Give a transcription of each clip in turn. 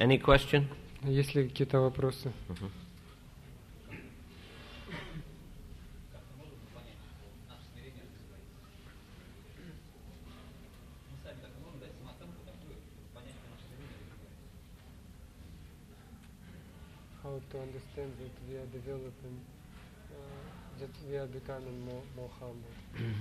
Any question? Есть ли какие-то вопросы? How to understand that we are developing, that we are becoming more humble?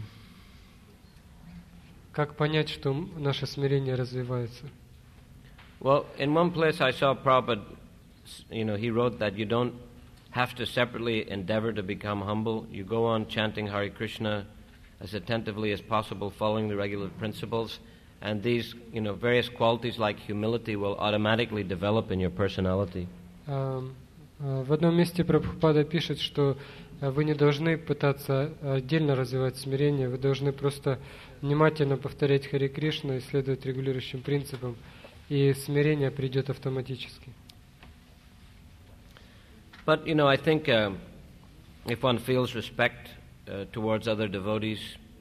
Как понять, что наше смирение развивается? Well, in one place I saw Prabhupada, he wrote that you don't have to separately endeavor to become humble. You go on chanting Hare Krishna as attentively as possible, following the regular principles, and these, various qualities like humility will automatically develop in your personality. В одном месте Прабхупада пишет, что вы не должны пытаться отдельно развивать смирение, вы должны просто внимательно повторять Харе Кришна и следовать регулирующим принципам, и смирение придет автоматически. But, I think if one feels respect towards other devotees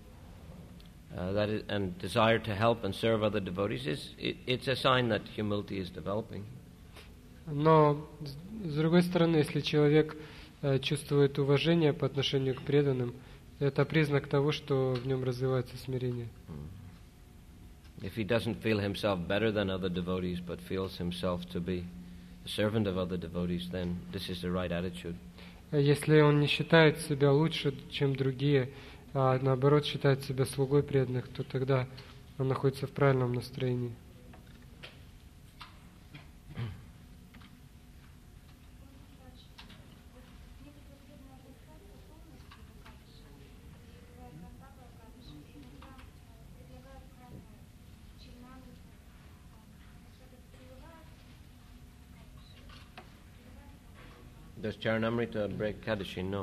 and desire to help and serve other devotees, it's a sign that humility is developing. Но, с другой стороны, если человек чувствует уважение по отношению к преданным, это признак того, что в нем развивается смирение. If he doesn't feel himself better than other devotees, but feels himself to be a servant of other devotees, then this is the right attitude. Если он не считает себя лучше, чем другие, а наоборот считает себя слугой преданных, то тогда он находится в правильном настроении. Does Charanamrita break Kadashin? No.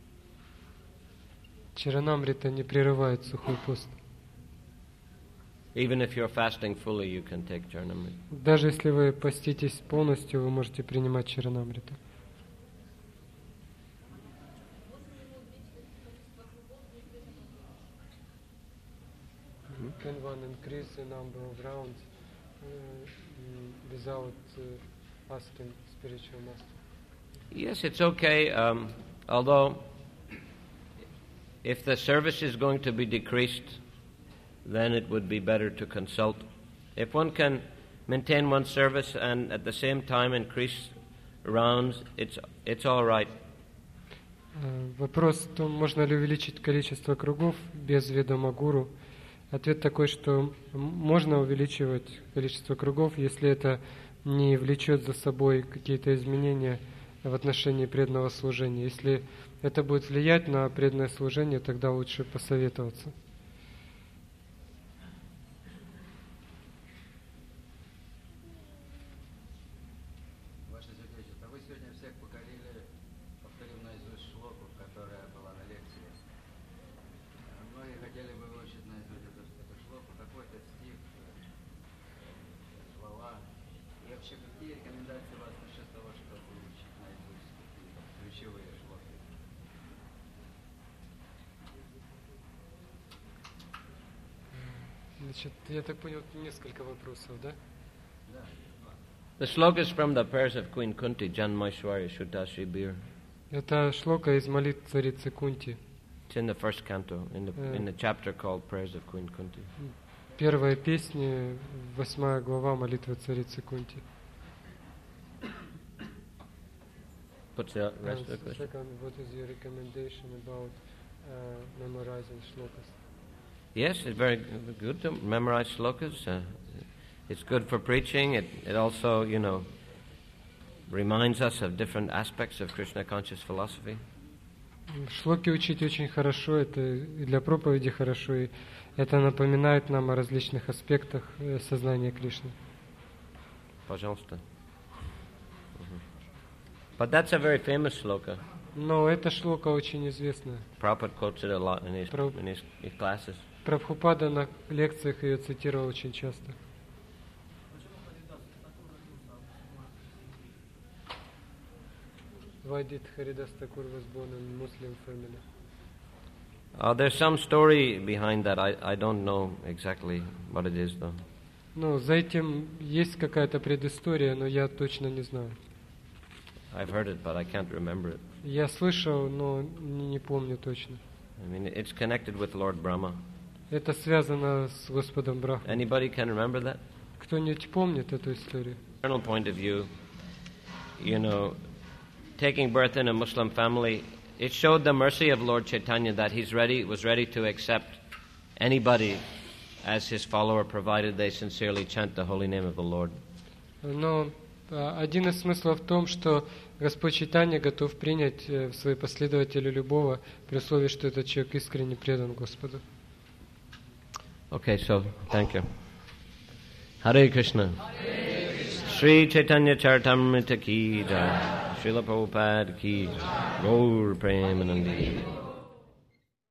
Чаранамрита не прерывает сухой пост. Even if you're fasting fully, you can take Charanamrita. Даже если вы поститесь полностью, вы можете принимать Чаранамриту. Can one increase the number of rounds without asking spiritual master? Yes, it's okay. Although, if the service is going to be decreased, then it would be better to consult. If one can maintain one's service and at the same time increase rounds, it's all right. Вопрос в том, можно ли увеличить количество кругов без ведома гуру. Ответ такой, что можно увеличивать количество кругов, если это не влечет за собой какие-то изменения в отношении преданного служения. Если это будет влиять на преданное служение, тогда лучше посоветоваться. Ваше Святейшество, вы сегодня всех покорили, повторив наизусть шлоку, которая была на лекции. Многие хотели бы выучить наизусть эту шлоку, какой-то стих, слова. И вообще, какие рекомендации у вас насчет того, чтобы выучить наизусть ключевые шлоки? Значит, я так понял, несколько вопросов, да? Да. The sloka is from the prayers of Queen Kunti, Janmaishwarya Shuddhashi Bir. Это шлока из молитв царицы Кунти. It's in the first canto, in the chapter called Prayers of Queen Kunti. Первая песня, 8 глава молитвы царицы Кунти. What's the rest of the question? Second, what is your recommendation about memorizing shlokas? Yes, it's very good to memorize slokas. It's good for preaching. It also, reminds us of different aspects of Krishna conscious philosophy. Шлоки учить очень хорошо, это и для проповеди хорошо, и это напоминает нам о различных аспектах сознания Кришны. Пожалуйста. But that's a very famous sloka. Но эта шлока очень известная. Prabhupada quotes it a lot in his classes. Прабхупада на лекциях ее цитировал очень часто. Why did Haridas Thakur was born in Muslim family? There's some story behind that. I don't know exactly what it is, though. Ну, за этим есть какая-то предыстория, но я точно не знаю. I've heard it, but I can't remember it. Я слышал, но не помню точно. I mean, it's connected with Lord Brahma. Это связано с Господом Брахмой. Anybody can remember that? Кто-нибудь помнит эту историю? From a point of view, you know, taking birth in a Muslim family, it showed the mercy of Lord Chaitanya that was ready to accept anybody as his follower, provided they sincerely chant the holy name of the Lord. Но один из смыслов в том, что Господь Чайтанья готов принять в свои последователи любого, при условии, что этот человек искренне предан Господу. Okay, so thank you. Hare Krishna. Sri Chaitanya Charitamrita ki jai. Srila Prabhupada ki jai. Gaur Premanandi.